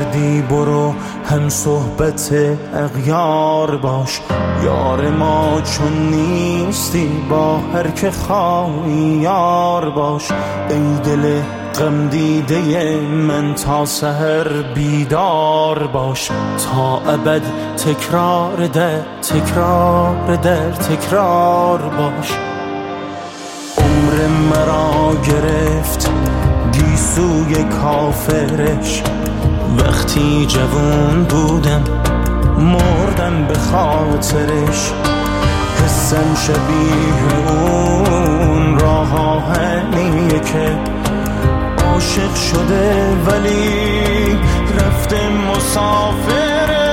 کردی برو هم صحبت اغیار باش. یار ما چون نیستی با هر که خواهی یار باش. ای دل غم دیده من تا سحر بیدار باش. تا ابد تکرار در تکرار در تکرار باش. عمر مرا گرفت گیسوی کافرش، وقتی جوان بودم مردم به خاطرش. حسم شبیه اون راه آهنیه که عاشق شده ولی رفته مسافره.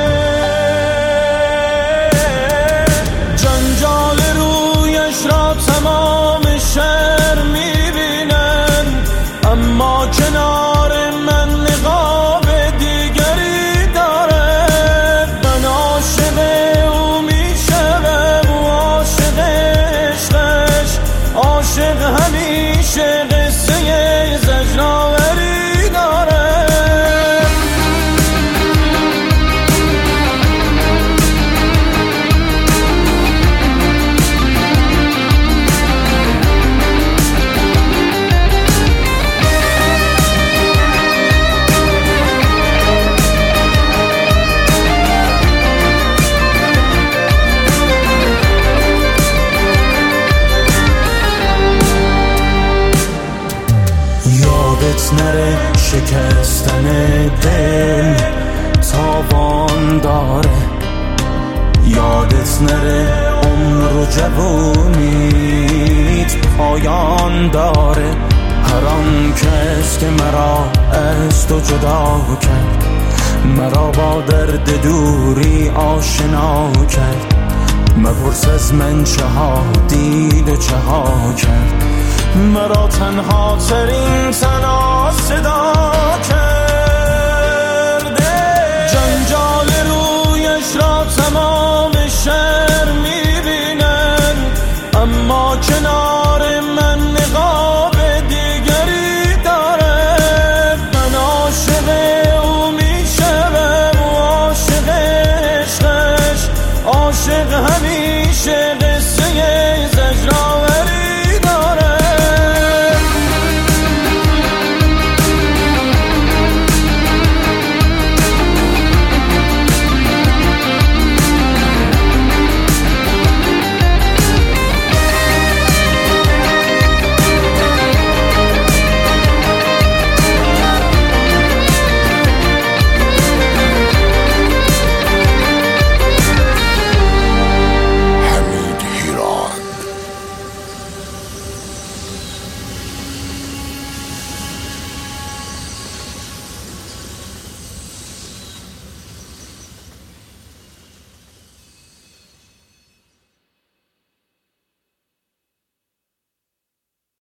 جنجال رویش را تمام شهر میبینن، اما کنار من نقاب دیگری داره. من عاشق او میشم و عاشق عشقش، عاشق همیشه قصه زجرآوری داره. یادت نره شکستن دل تاوان داره، یادت نره عمر و جوونیت پایان داره. هر آن کس که مرا از تو جدا کرد، مرا با درد دوری آشنا کرد. مپرس از من چه ها دید و چه ها کرد، مرا تنها ترین تنها صدا کرده. جنجال رویش را تمام شهر میبینن، اما کنار من نقاب دیگری داره. من عاشق او میشم و عاشق عشقش، عاشق همین